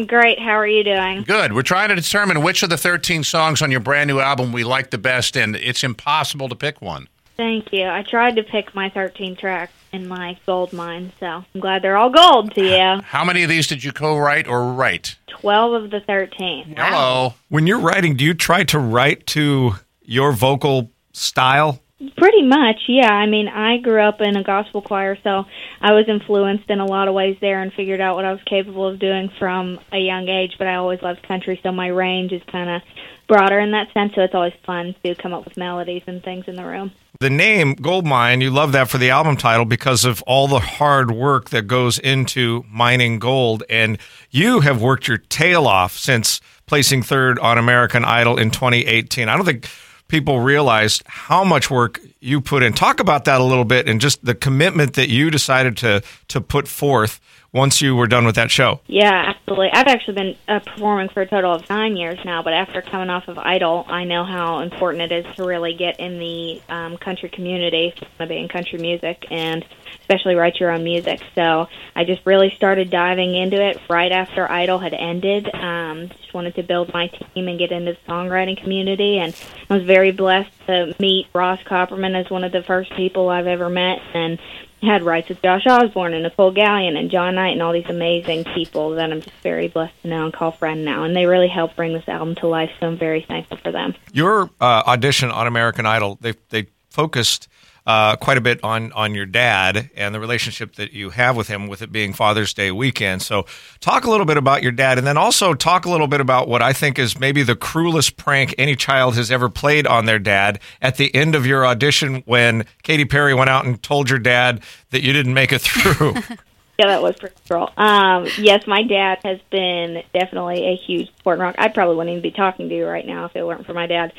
I'm great. How are you doing? Good. We're trying to determine which of the 13 songs on your brand new album we like the best, and it's impossible to pick one. Thank you. I tried to pick my 13 tracks in my gold mine, so I'm glad they're all gold to you. How many of these did you co-write or write? 12 of the 13. Wow. Hello. When you're writing, do you try to write to your vocal style? Pretty much, yeah. I mean, I grew up in a gospel choir, so I was influenced in a lot of ways there and figured out what I was capable of doing from a young age, but I always loved country, so my range is kind of broader in that sense, so it's always fun to come up with melodies and things in the room. The name Goldmine, you love that for the album title because of all the hard work that goes into mining gold, and you have worked your tail off since placing third on American Idol in 2018. I don't think people realize how much work you put in. Talk about that a little bit and just the commitment that you decided to put forth once you were done with that show. Yeah, absolutely. I've actually been performing for a total of 9 years now, but after coming off of Idol, I know how important it is to really get in the country community, if you want to be in country music, and especially write your own music. So I just really started diving into it right after Idol had ended. Just wanted to build my team and get into the songwriting community, and I was very blessed to meet Ross Copperman as one of the first people I've ever met, and had rights with Josh Osborne and Nicole Gallion and John Knight and all these amazing people that I'm just very blessed to know and call friend now. And they really helped bring this album to life, so I'm very thankful for them. Your audition on American Idol, they focused quite a bit on your dad and the relationship that you have with him, with it being Father's Day weekend. So talk a little bit about your dad, and then also talk a little bit about what I think is maybe the cruelest prank any child has ever played on their dad at the end of your audition when Katy Perry went out and told your dad that you didn't make it through. Yeah, that was pretty cruel. Yes, my dad has been definitely a huge support rock. I probably wouldn't even be talking to you right now if it weren't for my dad.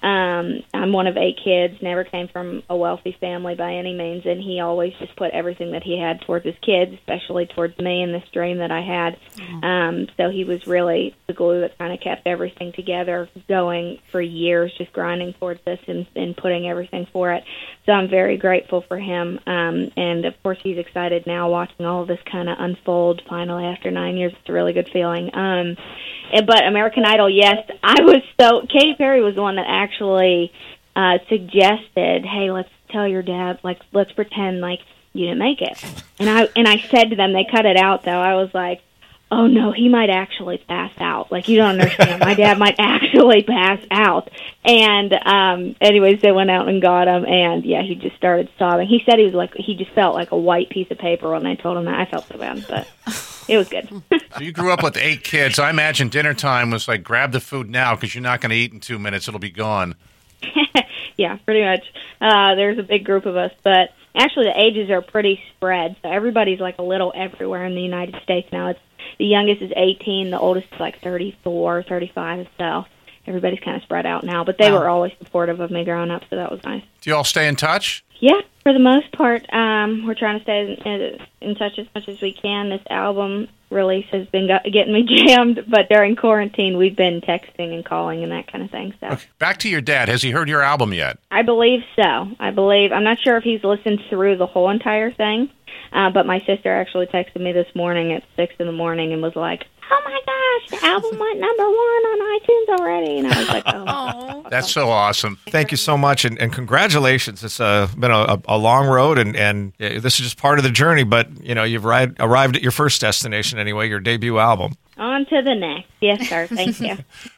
I'm one of 8 kids, never came from a wealthy family by any means, and he always just put everything that he had towards his kids, especially towards me and this dream that I had. So he was really the glue that kind of kept everything together, going for years, just grinding towards this and putting everything for it. So I'm very grateful for him, and of course he's excited now watching all of this kind of unfold finally after 9 years. It's a really good feeling. But American Idol, yes, Katy Perry was the one that actually suggested, hey, let's tell your dad, like, let's pretend like you didn't make it. And I said to them, they cut it out though, I was like, oh no, he might actually pass out. Like, you don't understand. My dad might actually pass out. And anyways, they went out and got him, and yeah, he just started sobbing. He said he just felt like a white piece of paper when I told him that. I felt so bad, but it was good. So you grew up with 8 kids. I imagine dinner time was like, grab the food now because you're not going to eat in 2 minutes. It'll be gone. Yeah, pretty much. There's a big group of us, but actually the ages are pretty spread. So everybody's like a little everywhere in the United States now. The youngest is 18, the oldest is like 34, 35, so everybody's kind of spread out now. But they were always supportive of me growing up, so that was nice. Do you all stay in touch? Yeah, for the most part. We're trying to stay in touch as much as we can. This album release has been getting me jammed, but during quarantine we've been texting and calling and that kind of thing. So, okay. Back to your dad. Has he heard your album yet? I believe so. I'm not sure if he's listened through the whole entire thing, but my sister actually texted me this morning at 6 in the morning and was like, oh my gosh, the album went #1 on iTunes already. And I was like, oh. That's so awesome. Thank you so much, and congratulations. It's been a long road, and this is just part of the journey, but you've arrived at your first destination anyway, your debut album. On to the next. Yes, sir. Thank you.